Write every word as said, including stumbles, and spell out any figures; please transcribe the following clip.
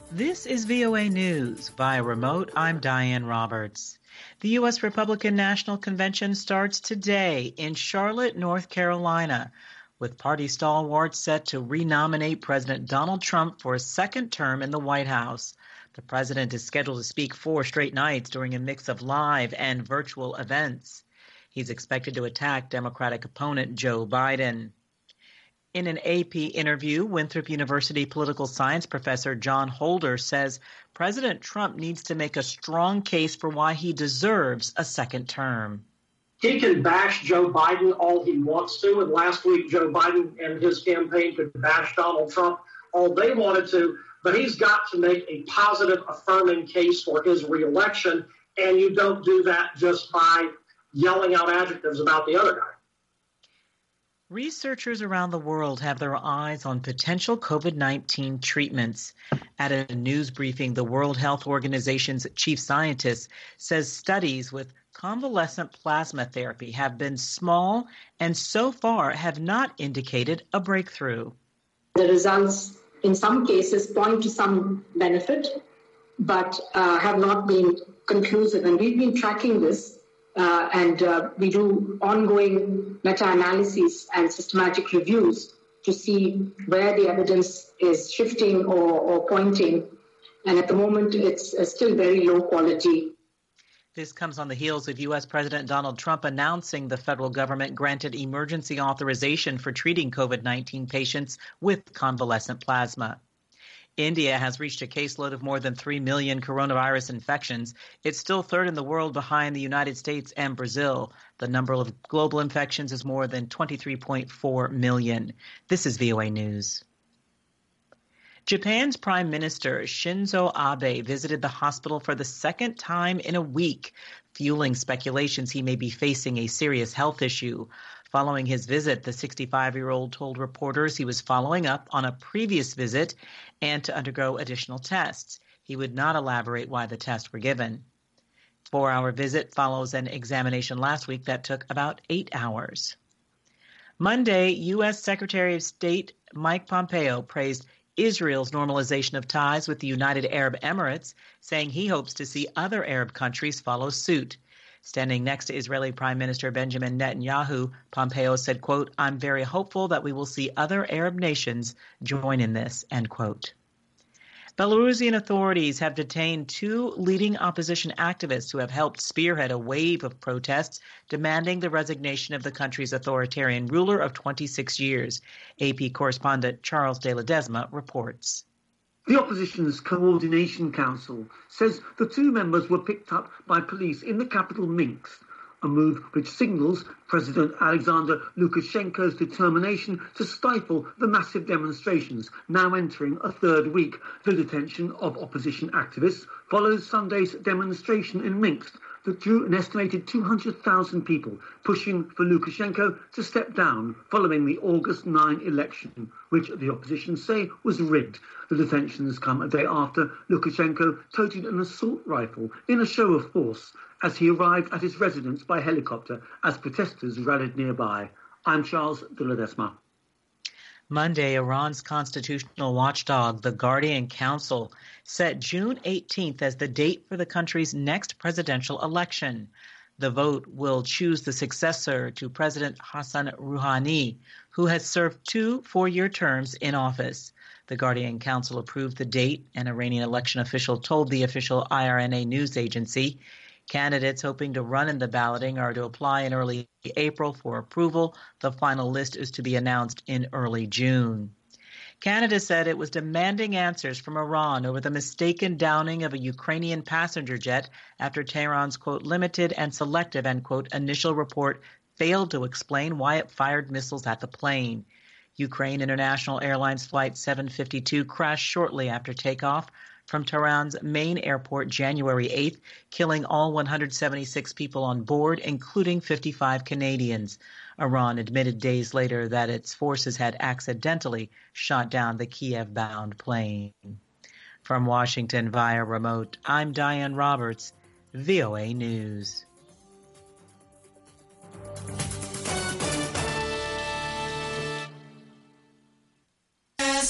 This is V O A News. Via remote, I'm Diane Roberts. The U S Republican National Convention starts today in Charlotte, North Carolina, with party stalwarts set to renominate President Donald Trump for a second term in the White House. The president is scheduled to speak four straight nights during a mix of live and virtual events. He's expected to attack Democratic opponent Joe Biden. In an A P interview, Winthrop University political science professor John Holder says President Trump needs to make a strong case for why he deserves a second term. He can bash Joe Biden all he wants to, and last week Joe Biden and his campaign could bash Donald Trump all they wanted to, but he's got to make a positive, affirming case for his reelection, and you don't do that just by yelling out adjectives about the other guy. Researchers around the world have their eyes on potential COVID nineteen treatments. At a news briefing, the World Health Organization's chief scientist says studies with convalescent plasma therapy have been small and so far have not indicated a breakthrough. The results in some cases point to some benefit, but uh, have not been conclusive. And we've been tracking this. Uh, and uh, we do ongoing meta-analyses and systematic reviews to see where the evidence is shifting or, or pointing. And at the moment, it's uh, still very low quality. This comes on the heels of U S President Donald Trump announcing the federal government granted emergency authorization for treating COVID nineteen patients with convalescent plasma. India has reached a caseload of more than three million coronavirus infections. It's still third in the world behind the United States and Brazil. The number of global infections is more than twenty-three point four million. This is V O A News. Japan's Prime Minister Shinzo Abe visited the hospital for the second time in a week, fueling speculations he may be facing a serious health issue. Following his visit, the sixty-five-year-old told reporters he was following up on a previous visit and to undergo additional tests. He would not elaborate why the tests were given. Four-hour visit follows an examination last week that took about eight hours. Monday, U S Secretary of State Mike Pompeo praised Israel's normalization of ties with the United Arab Emirates, saying he hopes to see other Arab countries follow suit. Standing next to Israeli Prime Minister Benjamin Netanyahu, Pompeo said, quote, "I'm very hopeful that we will see other Arab nations join in this," end quote. Belarusian authorities have detained two leading opposition activists who have helped spearhead a wave of protests demanding the resignation of the country's authoritarian ruler of twenty-six years. A P correspondent Charles de Ledesma reports. The opposition's Coordination Council says the two members were picked up by police in the capital Minsk, a move which signals President Alexander Lukashenko's determination to stifle the massive demonstrations now entering a third week. The detention of opposition activists follows Sunday's demonstration in Minsk that drew an estimated two hundred thousand people, pushing for Lukashenko to step down following the August ninth election, which the opposition say was rigged. The detentions come a day after Lukashenko toted an assault rifle in a show of force as he arrived at his residence by helicopter as protesters rallied nearby. I'm Charles de Ledesma. Monday, Iran's constitutional watchdog, the Guardian Council, set June eighteenth as the date for the country's next presidential election. The vote will choose the successor to President Hassan Rouhani, who has served two four-year terms in office. The Guardian Council approved the date, an Iranian election official told the official I R N A news agency. Candidates hoping to run in the balloting are to apply in early April for approval. The final list is to be announced in early June. Canada said it was demanding answers from Iran over the mistaken downing of a Ukrainian passenger jet after Tehran's, quote, limited and selective, end quote, initial report failed to explain why it fired missiles at the plane. Ukraine International Airlines Flight seven fifty-two crashed shortly after takeoff from Tehran's main airport January eighth, killing all one hundred seventy-six people on board, including fifty-five Canadians. Iran admitted days later that its forces had accidentally shot down the Kiev-bound plane. From Washington via remote, I'm Diane Roberts, V O A News.